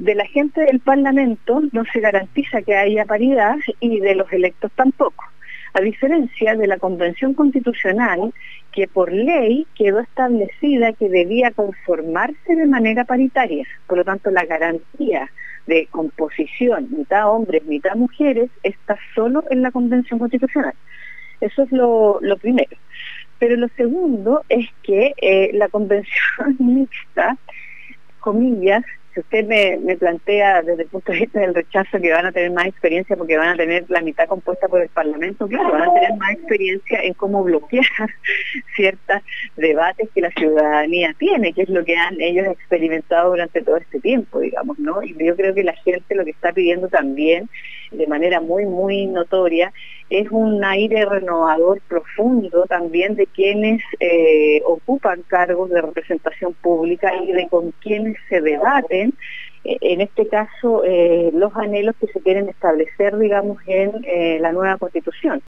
de la gente del Parlamento no se garantiza que haya paridad y de los electos tampoco, a diferencia de la Convención Constitucional, que por ley quedó establecida que debía conformarse de manera paritaria. Por lo tanto, la garantía de composición, mitad hombres, mitad mujeres, está solo en la Convención Constitucional. Eso es lo primero. Pero lo segundo es que la convención mixta, comillas, si usted me plantea desde el punto de vista del rechazo que van a tener más experiencia porque van a tener la mitad compuesta por el Parlamento, claro, van a tener más experiencia en cómo bloquear ciertos debates que la ciudadanía tiene, que es lo que han ellos experimentado durante todo este tiempo, digamos, ¿no? Y yo creo que la gente lo que está pidiendo también, de manera muy, muy notoria, es un aire renovador profundo también de quienes ocupan cargos de representación pública y de con quienes se debaten, en este caso, los anhelos que se quieren establecer, digamos, en la nueva Constitución.